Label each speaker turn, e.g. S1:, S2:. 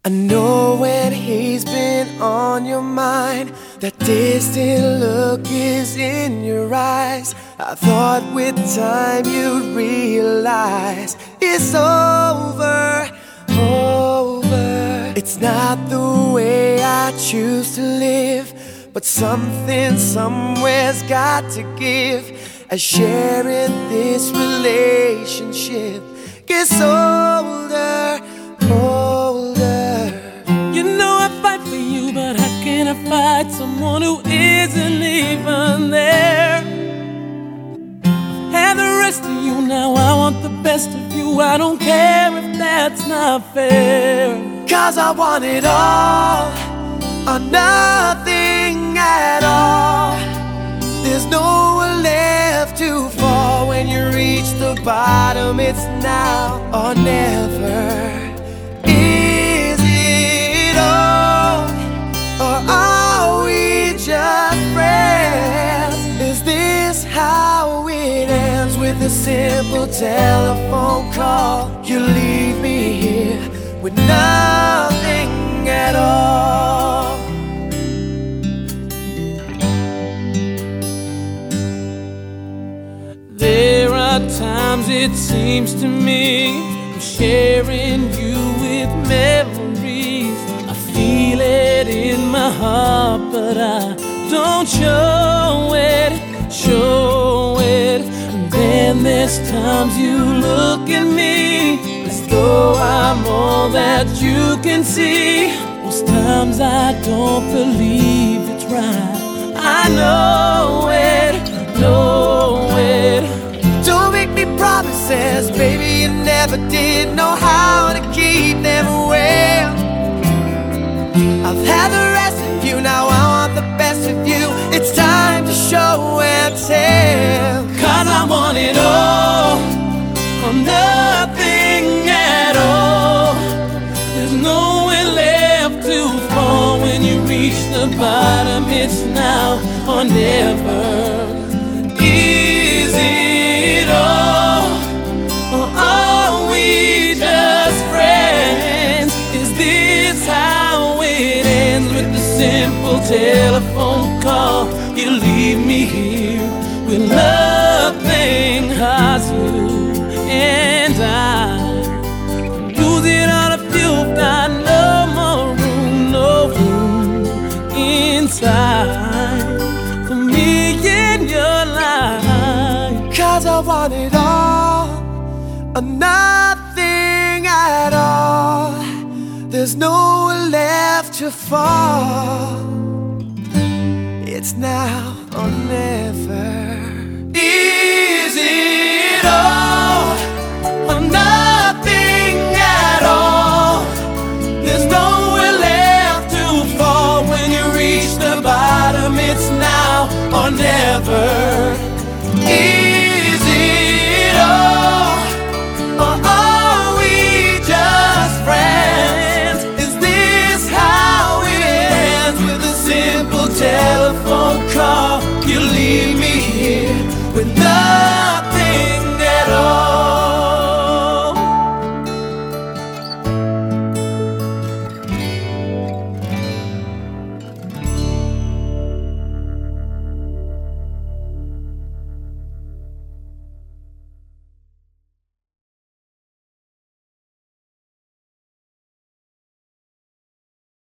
S1: I know when he's been on your mind, that distant look is in your eyes. I thought with time you'd realize it's over, over. It's not the way I choose to live, but something somewhere's got to give, as sharing this relationship gets older, older.
S2: You know I fight for you, but how can I fight someone who isn't even there? I've had the rest of you, now I want the best of you. I don't care if that's not fair,
S1: 'Cause I want it all or nothing at all. There's nowhere left to fall. When you reach the bottom, it's now or never. Is it all, or are we just friends? Is this how it ends, with a simple telephone call? You leave me here with nothing at all.
S2: There are times it seems to me I'm sharing you with memories. I feel it in my heart, but I don't show it, show it. And then there's times you look at me as though I'm all that you can see. Most times I don't believe it's right. I know it, know it.
S1: Don't make me promises, baby, you never did know how to keep them well. I've had the rest of you, now I want the best of you. It's time to show and tell,
S2: 'Cause I want it all or nothing at all. There's nowhere left to fall. When you reach the bottom, it's now or never. Is it all, or are we just friends? Is this how it ends, with a simple telephone call? You leave me here with nothing, 'cause you and I losing all the fuel, got no more room, no room inside for me in your life.
S1: 'Cause I want it all or nothing at all. There's nowhere left to fall. It's now or never. Is it all or nothing at all? There's nowhere left to fall. When you reach the bottom, it's now or never.